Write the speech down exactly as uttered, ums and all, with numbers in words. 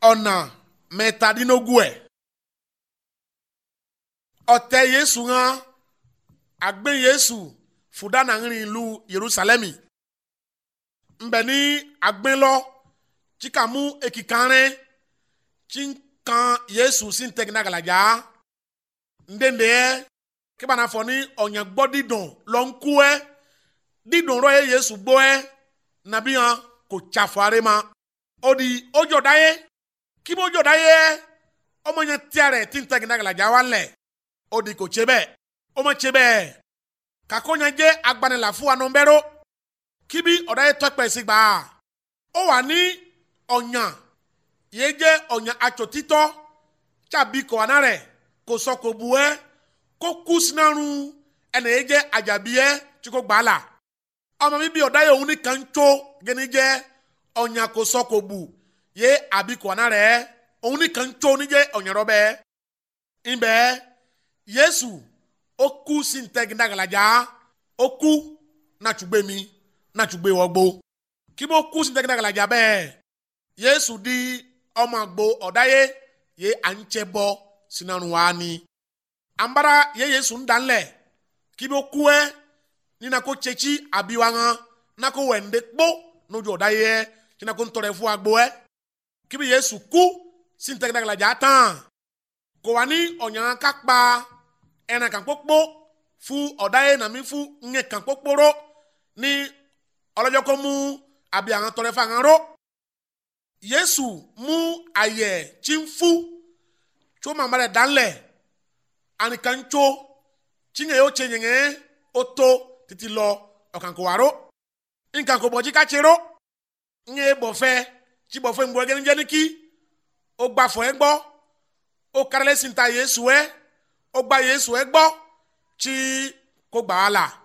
ọ̀nà mẹ́tàdínlógún ẹ̀ ọ̀tẹ̀ Jésù hàn àgbẹ̀ Jésù fúdánà ń rìn ìlú Jerusalemi ńbẹ̀ ní àgbẹ̀ lọ tí kà mú èkìkàrẹ́ tí ń kan Jésù sí ń tẹ̀gínà gàlàjà ndéndé ẹ̀ kí bá na fọ ní ọ̀yàn gbọ́ dídùn lọ ń kú ẹ̀ dídùn rọ ẹ̀ Jésù gbọ́ ẹ̀ nàbí hàn kò tsàfàrẹ́ ma ó di ọjọ́ dáyé kí bó ọjọ́ dáyé ọmọ yẹn tíya rẹ̀ tí ń tẹ̀gínà gàlàjà wà lẹ̀ ó di kò tse bẹ́ẹ̀ ó ma tse bẹ́ẹ̀ kakó yẹn jẹ́ agbanilà fún wa nọ́mbẹ́rọ́ kí bí ọ̀dà yẹn tọ́pẹ̀ sí gbà ó wà ní ọ̀yàn yẹn jẹ́ ọ̀yàn atsòtítọ́ tàbí kò wà náà rẹ̀ kò sọ kò bu ẹ́ kó kú sinaru ẹnì yẹn jẹ́ àjàbí ẹ́ tí kò gbà á là ọmọ mi bí ọ̀dà yẹn òun ní kàn tó gẹ́ni jẹ́ ọ̀yàn kò sọ kò bu yẹ àbí kò wà náà rẹ̀ òun ní kàn tó ní jẹ́ ọ̀yàn rọ̀ bẹ́ẹ̀ ńbẹ́ Jésù ó kú sí ntẹ́gínà gàlàjà ó kú nàtúgbé mi nàtúgbé wọ́gbó kí bó kú sí ntẹ́gínà gàlàjà bẹ́ẹ̀ Jésù di ọmọ àgbo ọ̀dáyé yé à ń tsẹ bọ́ sinaru wa ni àmbára yé Jésù ń dánlẹ̀ kí bó kú ẹ́ nínú kó tsetsi àbí wa hàn nàkó wẹ̀ndé kpó n'ojú ọ̀dáyé ẹ́ tí nàkó ntọ́rẹ̀ fún àgbo ẹ́ kí bí Jésù kú sí ntẹ́gínà gàlàjà tán kò wà ní ọ̀yàn kápá ẹnà kan kpókpó fún ọ̀dáyé nàmi fún ńyẹ kan kpókpóró ní ọlọ́jọ́ kó mú àbí àwọn tọrẹ fún àwọn ró Jésù mú ayẹ̀ tí ń fún tí ó màmá rẹ̀ dánlẹ̀ ànìkan tó tí ń yẹ ó tse yẹn ó tó títí lọ ọ̀kan kò wà ró nǹkan kò bọ̀ jí ká tse ró ń yẹ bọ̀ fẹ́ tí bọ̀ fẹ́ ń bọ̀ ẹgẹ́ ní kí ó gbà fọ̀ ẹ́ gbọ́ ó kárẹ́lẹ́sìn ta Jésù ẹ́ ó gba Jésù ẹ gbọ́ tí kò gbà á là